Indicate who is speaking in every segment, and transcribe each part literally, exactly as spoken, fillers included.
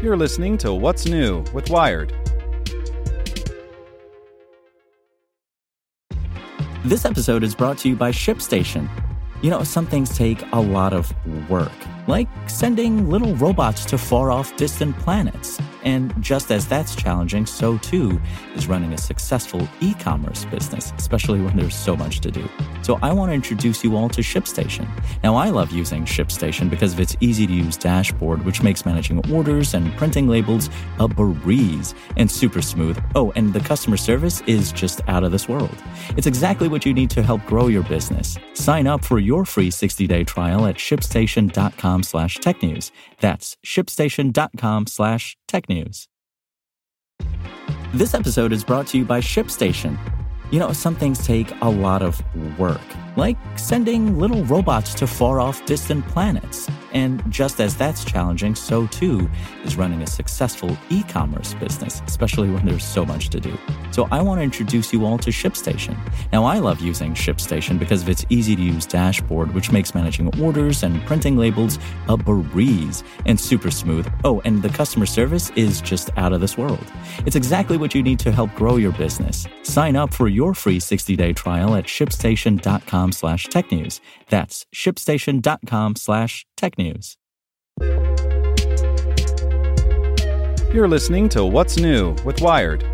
Speaker 1: You're listening to What's New with Wired.
Speaker 2: This episode is brought to you by ShipStation. You know, some things take a lot of work, like sending little robots to far-off distant planets. And just as that's challenging, so too is running a successful e-commerce business, especially when there's so much to do. So I want to introduce you all to ShipStation. Now, I love using ShipStation because of its easy-to-use dashboard, which makes managing orders and printing labels a breeze and super smooth. Oh, and the customer service is just out of this world. It's exactly what you need to help grow your business. Sign up for your free sixty-day trial at shipstation.com slash technews. That's shipstation.com slash technews. This episode is brought to you by ShipStation. You know, some things take a lot of work, like sending little robots to far-off distant planets. And just as that's challenging, so too is running a successful e-commerce business, especially when there's so much to do. So I want to introduce you all to ShipStation. Now, I love using ShipStation because of its easy-to-use dashboard, which makes managing orders and printing labels a breeze and super smooth. Oh, and the customer service is just out of this world. It's exactly what you need to help grow your business. Sign up for your free sixty-day trial at shipstation.com slash technews. That's shipstation.com slash technews.
Speaker 1: You're listening to What's New with Wired.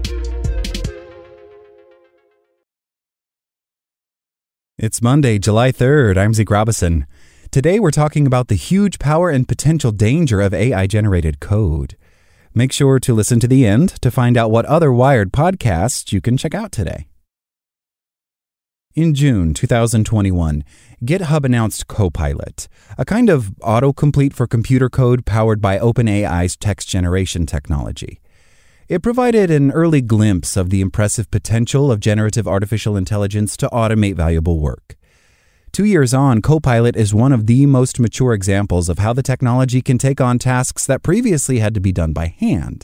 Speaker 3: It's Monday, July third. I'm Zeke Robison. Today we're talking about the huge power and potential danger of A I-generated code. Make sure to listen to the end to find out what other Wired podcasts you can check out today. In June twenty twenty-one, GitHub announced Copilot, a kind of autocomplete for computer code powered by OpenAI's text generation technology. It provided an early glimpse of the impressive potential of generative artificial intelligence to automate valuable work. Two years on, Copilot is one of the most mature examples of how the technology can take on tasks that previously had to be done by hand.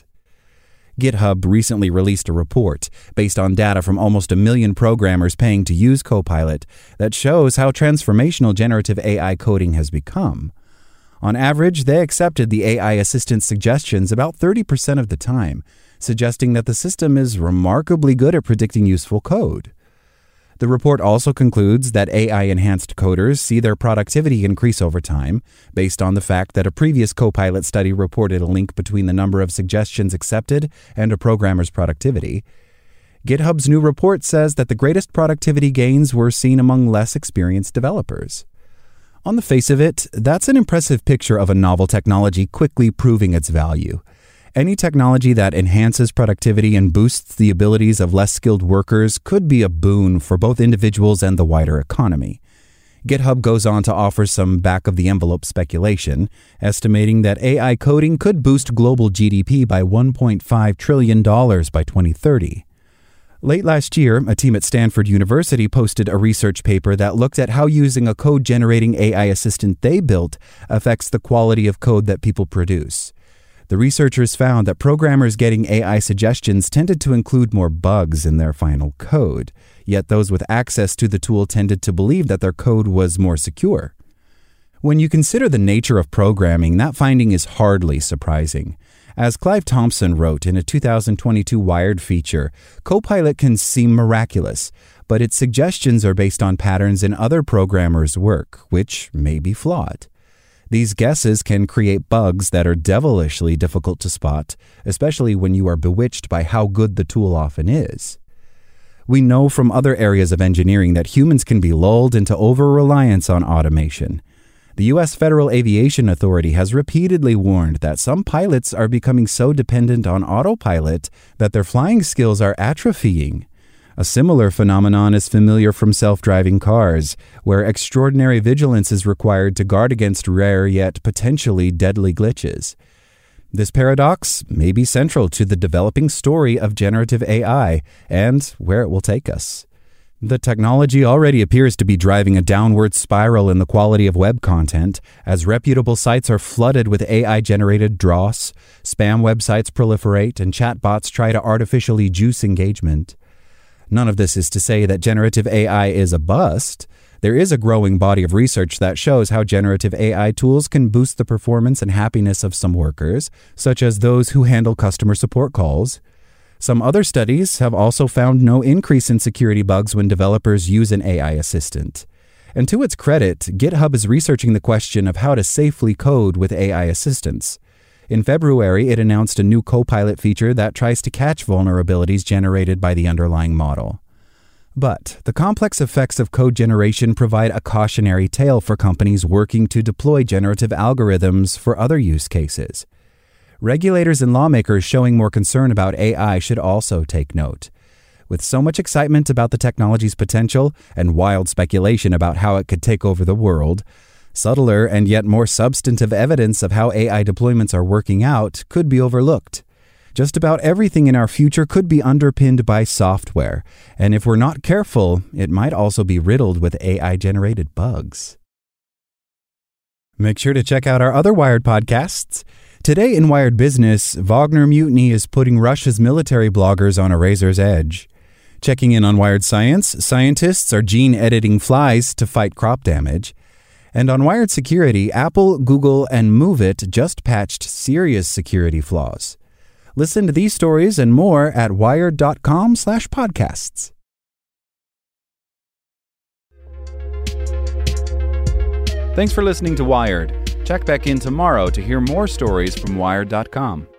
Speaker 3: GitHub recently released a report based on data from almost a million programmers paying to use Copilot that shows how transformational generative A I coding has become. On average, they accepted the A I assistant's suggestions about thirty percent of the time, suggesting that the system is remarkably good at predicting useful code. The report also concludes that A I-enhanced coders see their productivity increase over time, based on the fact that a previous Copilot study reported a link between the number of suggestions accepted and a programmer's productivity. GitHub's new report says that the greatest productivity gains were seen among less experienced developers. On the face of it, that's an impressive picture of a novel technology quickly proving its value. Any technology that enhances productivity and boosts the abilities of less skilled workers could be a boon for both individuals and the wider economy. GitHub goes on to offer some back-of-the-envelope speculation, estimating that A I coding could boost global G D P by one point five trillion dollars by twenty thirty. Late last year, a team at Stanford University posted a research paper that looked at how using a code-generating A I assistant they built affects the quality of code that people produce. The researchers found that programmers getting A I suggestions tended to include more bugs in their final code, yet those with access to the tool tended to believe that their code was more secure. When you consider the nature of programming, that finding is hardly surprising. As Clive Thompson wrote in a two thousand twenty-two Wired feature, Copilot can seem miraculous, but its suggestions are based on patterns in other programmers' work, which may be flawed. These guesses can create bugs that are devilishly difficult to spot, especially when you are bewitched by how good the tool often is. We know from other areas of engineering that humans can be lulled into over-reliance on automation. The U S Federal Aviation Authority has repeatedly warned that some pilots are becoming so dependent on autopilot that their flying skills are atrophying. A similar phenomenon is familiar from self-driving cars, where extraordinary vigilance is required to guard against rare yet potentially deadly glitches. This paradox may be central to the developing story of generative A I and where it will take us. The technology already appears to be driving a downward spiral in the quality of web content, as reputable sites are flooded with A I-generated dross, spam websites proliferate, and chatbots try to artificially juice engagement. None of this is to say that generative A I is a bust. There is a growing body of research that shows how generative A I tools can boost the performance and happiness of some workers, such as those who handle customer support calls. Some other studies have also found no increase in security bugs when developers use an A I assistant. And to its credit, GitHub is researching the question of how to safely code with A I assistants. In February, it announced a new Copilot feature that tries to catch vulnerabilities generated by the underlying model. But the complex effects of code generation provide a cautionary tale for companies working to deploy generative algorithms for other use cases. Regulators and lawmakers showing more concern about A I should also take note. With so much excitement about the technology's potential and wild speculation about how it could take over the world, subtler and yet more substantive evidence of how A I deployments are working out could be overlooked. Just about everything in our future could be underpinned by software, and if we're not careful, it might also be riddled with A I-generated bugs. Make sure to check out our other Wired podcasts. Today in Wired Business, Wagner Mutiny is putting Russia's military bloggers on a razor's edge. Checking in on Wired Science, scientists are gene-editing flies to fight crop damage. And on Wired Security, Apple, Google, and MoveIt just patched serious security flaws. Listen to these stories and more at wired.com slash podcasts.
Speaker 1: Thanks for listening to Wired. Check back in tomorrow to hear more stories from wired dot com.